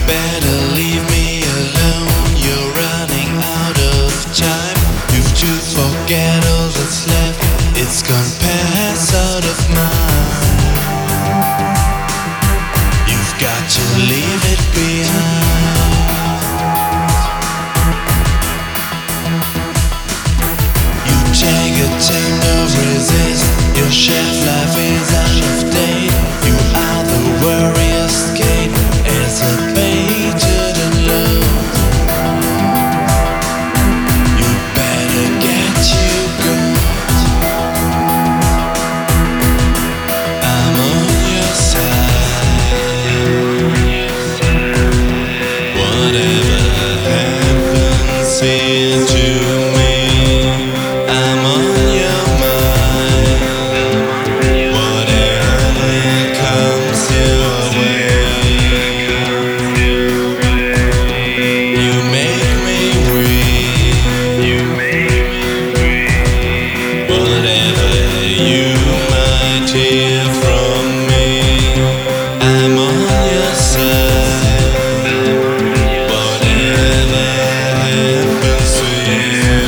better leave me alone. You're running out of time. You've to forget all that's left. It's gone past out of mind. You've got to leave it behind. You take a time to resist. Your shelf life is out of date. You are the worriest gate. It's a baited and low. You better get you good. I'm on your side. Whatever happens here to me, I'm on your mind. Whatever comes your way, you make me weak. Whatever you might hear from me, I'm on your side. Whatever happens to you,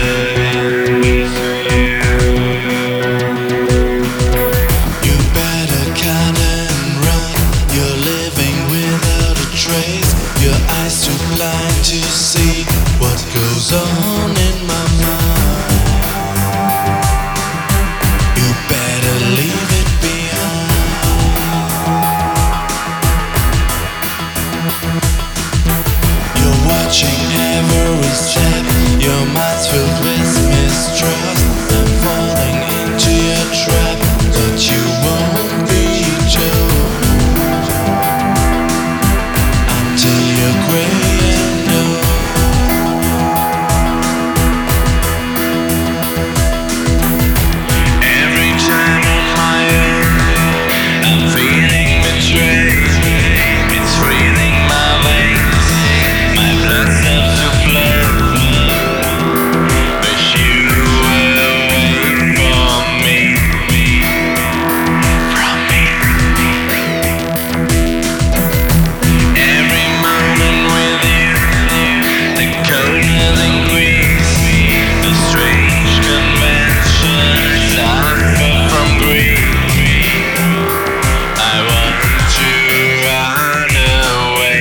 you better cut and run. You're living without a trace. Your eyes too blind to see what goes on in my mind. You better leave it behind. You're watching every step. Your mind's filled with mistrust. I'm falling into your trap, but you won't be told until you're gray and old. Every time on my own, I'm feeling betrayed. It's freezing my veins. My blood starts to flow. Wish you were away from me. Every moment with you, the coldness increase. The strange convention suffer from grief. I want to run away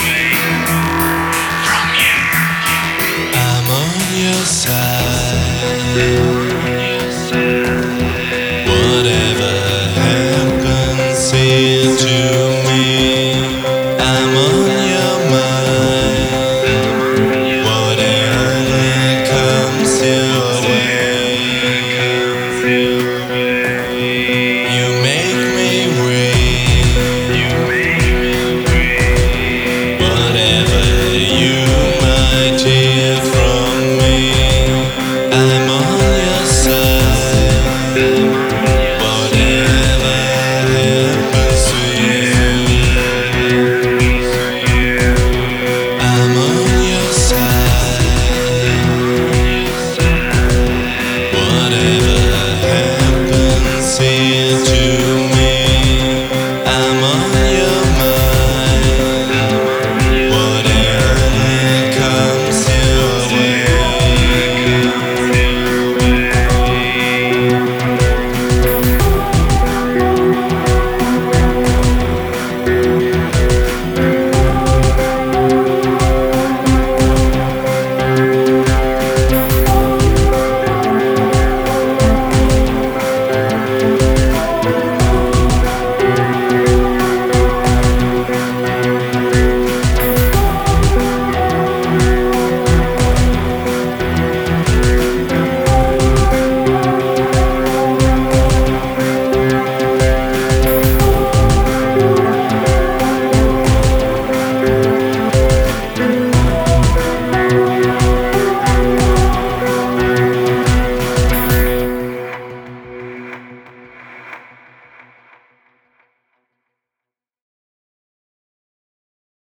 from you. I'm on your side. Whatever happens here to